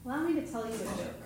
allow me to tell you a joke.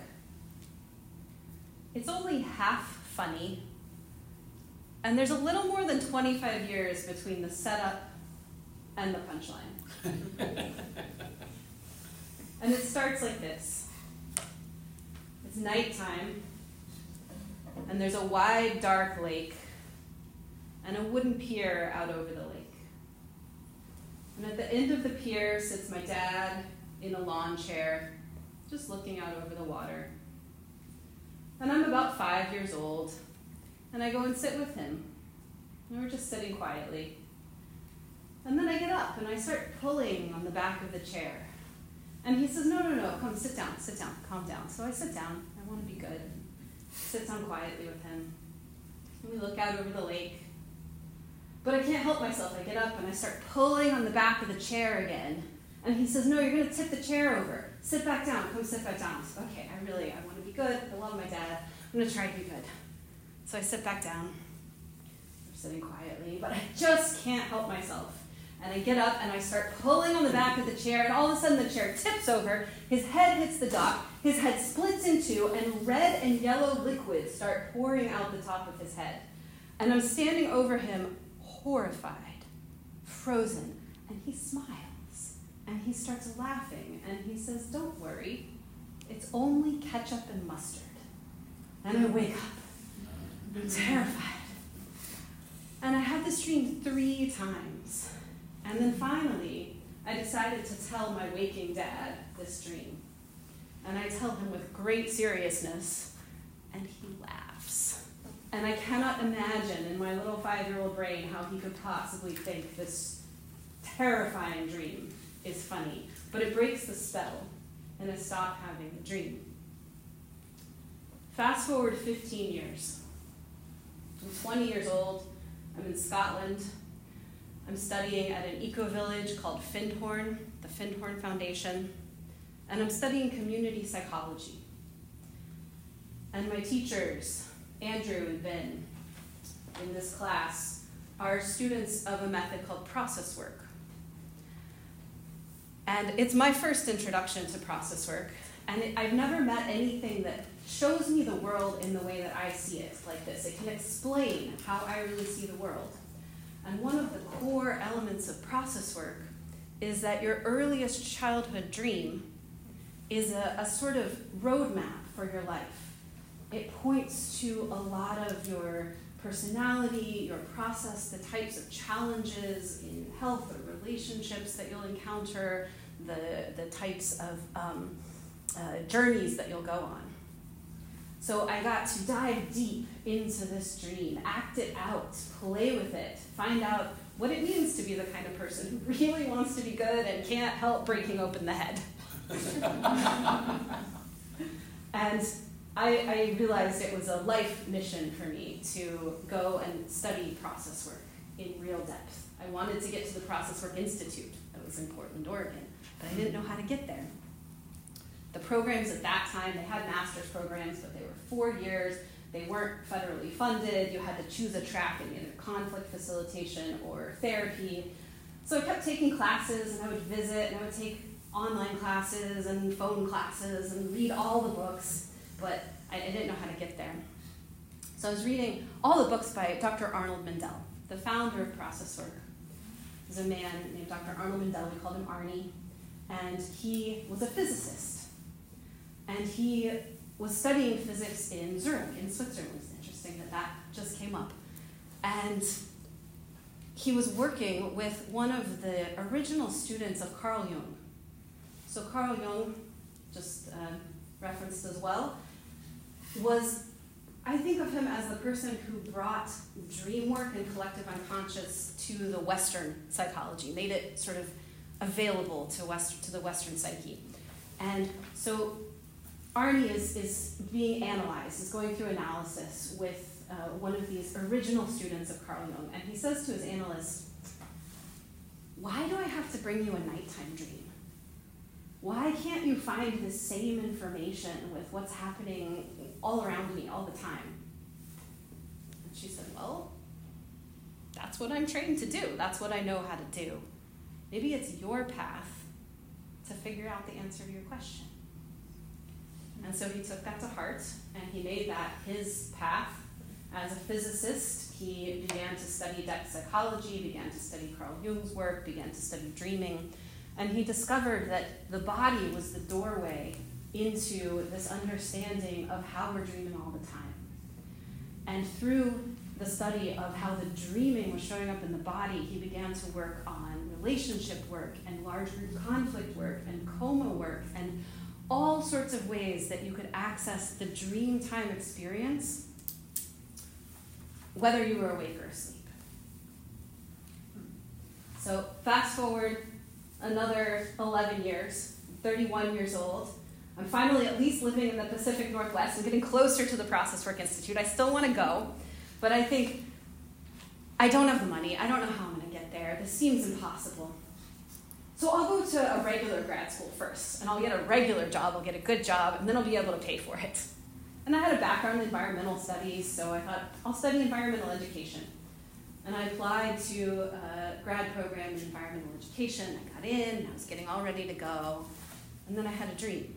It's only half funny, and there's a little more than 25 years between the setup and the punchline. And it starts like this. It's nighttime, and there's a wide, dark lake, and a wooden pier out over the lake. And at the end of the pier sits my dad in a lawn chair, just looking out over the water. And I'm about 5 years old, and I go and sit with him. And we're just sitting quietly. And then I get up, and I start pulling on the back of the chair. And he says, no, come, sit down, calm down. So I sit down. I want to be good. Sit down quietly with him. And we look out over the lake. But I can't help myself. I get up, and I start pulling on the back of the chair again. And he says, no, you're going to tip the chair over. Sit back down. Come sit back down. So, okay, I want to be good. I love my dad. I'm going to try to be good. So I sit back down. I'm sitting quietly, but I just can't help myself. And I get up, and I start pulling on the back of the chair, and all of a sudden the chair tips over. His head hits the dock. His head splits in two, and red and yellow liquids start pouring out the top of his head. And I'm standing over him, horrified, frozen, and he smiles. And he starts laughing, and he says, don't worry, it's only ketchup and mustard. And I wake up. I'm terrified. And I had this dream 3 times. And then finally, I decided to tell my waking dad this dream. And I tell him with great seriousness, and he laughs. And I cannot imagine in my little 5-year-old brain how he could possibly think this terrifying dream is funny. But it breaks the spell, and I stop having the dream. Fast forward 15 years. I'm 20 years old. I'm in Scotland. I'm studying at an eco-village called Findhorn, the Findhorn Foundation, and I'm studying community psychology. And my teachers, Andrew and Ben, in this class, are students of a method called process work. And it's my first introduction to process work, and I've never met anything that shows me the world in the way that I see it like this. It can explain how I really see the world. And one of the core elements of process work is that your earliest childhood dream is a sort of roadmap for your life. It points to a lot of your personality, your process, the types of challenges in health or relationships that you'll encounter, the types of journeys that you'll go on. So I got to dive deep into this dream, act it out, play with it, find out what it means to be the kind of person who really wants to be good and can't help breaking open the head. And I realized it was a life mission for me to go and study process work in real depth. I wanted to get to the Process Work Institute that was in Portland, Oregon, but I didn't know how to get there. The programs at that time, they had master's programs, but they were 4 years. They weren't federally funded. You had to choose a track in either conflict facilitation or therapy. So I kept taking classes, and I would visit, and I would take online classes and phone classes and read all the books, but I didn't know how to get there. So I was reading all the books by Dr. Arnold Mindell, the founder of process work. There's a man named Dr. Arnold Mindell, we called him Arnie, and he was a physicist. And he was studying physics in Zurich, in Switzerland. It's interesting that that just came up. And he was working with one of the original students of Carl Jung. So Carl Jung, just referenced as well, was, I think of him as the person who brought dream work and collective unconscious to the Western psychology, made it sort of available to the Western psyche. And so Arnie is being analyzed, is going through analysis with one of these original students of Carl Jung, and he says to his analyst, why do I have to bring you a nighttime dream? Why can't you find the same information with what's happening all around me all the time? And she said, well, that's what I'm trained to do. That's what I know how to do. Maybe it's your path to figure out the answer to your question. And so he took that to heart, and he made that his path. As a physicist, he began to study depth psychology, began to study Carl Jung's work, began to study dreaming, and he discovered that the body was the doorway into this understanding of how we're dreaming all the time. And through the study of how the dreaming was showing up in the body, he began to work on relationship work and large group conflict work and coma work and all sorts of ways that you could access the dream time experience, whether you were awake or asleep. So fast forward another 11 years, 31 years old. I'm finally at least living in the Pacific Northwest and getting closer to the Process Work Institute. I still want to go, but I think I don't have the money. I don't know how I'm going to get there. This seems impossible. So I'll go to a regular grad school first, and I'll get a regular job, I'll get a good job, and then I'll be able to pay for it. And I had a background in environmental studies, so I thought, I'll study environmental education. And I applied to a grad program in environmental education. I got in, and I was getting all ready to go. And then I had a dream.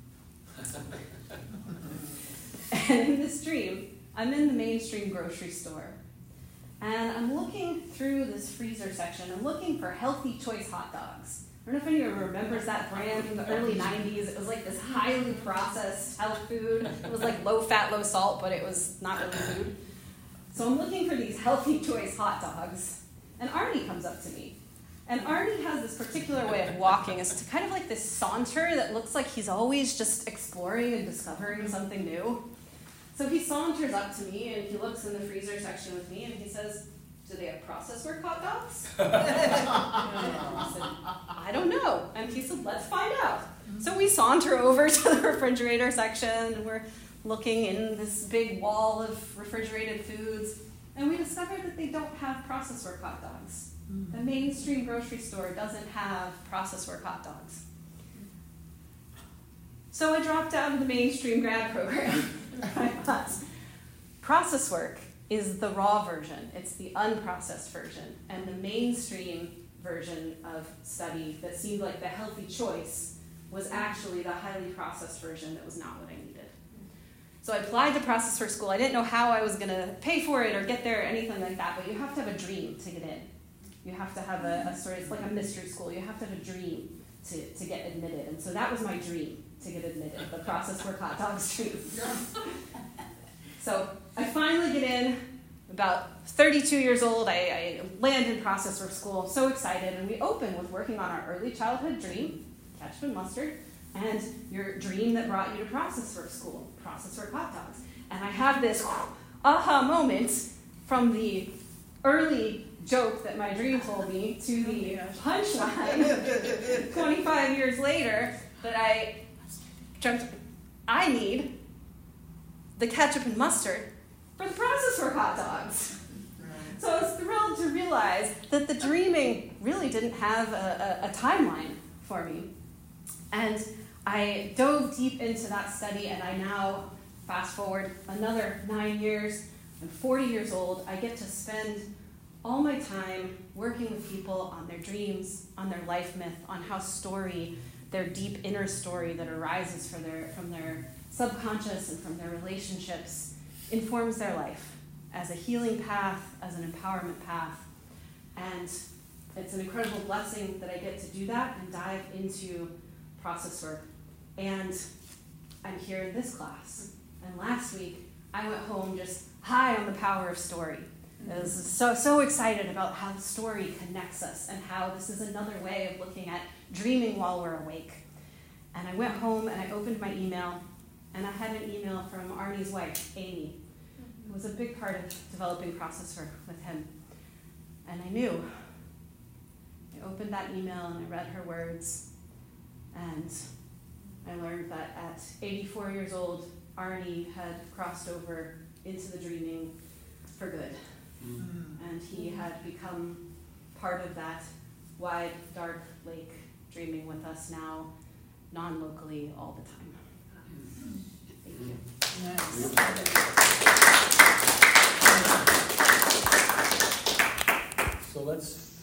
And in this dream, I'm in the mainstream grocery store. And I'm looking through this freezer section. I'm looking for Healthy Choice hot dogs. I don't know if anyone remembers that brand from the early 90s. It was like this highly processed health food. It was like low fat, low salt, but it was not really food. So I'm looking for these Healthy Choice hot dogs. And Arnie comes up to me. And Arnie has this particular way of walking. It's kind of like this saunter that looks like he's always just exploring and discovering something new. So he saunters up to me, and he looks in the freezer section with me, and he says, "Do they have Process Work hot dogs?" And I said, "I don't know." And he said, "Let's find out." So we saunter over to the refrigerator section, and we're looking in this big wall of refrigerated foods, and we discovered that they don't have Process Work hot dogs. The mainstream grocery store doesn't have Process Work hot dogs. So I dropped out of the mainstream grad program. I thought, Process Work is the raw version. It's the unprocessed version. And the mainstream version of study that seemed like the healthy choice was actually the highly processed version that was not what I needed. So I applied to Process Work School. I didn't know how I was going to pay for it or get there or anything like that, but you have to have a dream to get in. You have to have a sort of, it's like a mystery school. You have to have a dream to get admitted. And so that was my dream, to get admitted, the Process Work hot dogs dream. So I finally get in, about 32 years old. I land in Process Work School, so excited. And we open with working on our early childhood dream, ketchup and mustard, and your dream that brought you to Process Work School, Process Work hot dogs. And I have this aha moment from the early joke that my dream told me to the punchline 25 years later that I jumped. I need the ketchup and mustard for the Process Work hot dogs. So I was thrilled to realize that the dreaming really didn't have a timeline for me. And I dove deep into that study, and I now, fast forward another 9 years, I'm 40 years old. I get to spend all my time working with people on their dreams, on their life myth, on how story, their deep inner story that arises from their subconscious and from their relationships, informs their life as a healing path, as an empowerment path. And it's an incredible blessing that I get to do that and dive into Process Work. And I'm here in this class. And last week, I went home just high on the power of story. I was so excited about how the story connects us and how this is another way of looking at dreaming while we're awake. And I went home and I opened my email, and I had an email from Arnie's wife, Amy, who was a big part of developing Process Work with him. And I knew. I opened that email and I read her words, and I learned that at 84 years old, Arnie had crossed over into the dreaming for good. And he had become part of that wide, dark lake dreaming with us now, non-locally, all the time. Thank you. So let's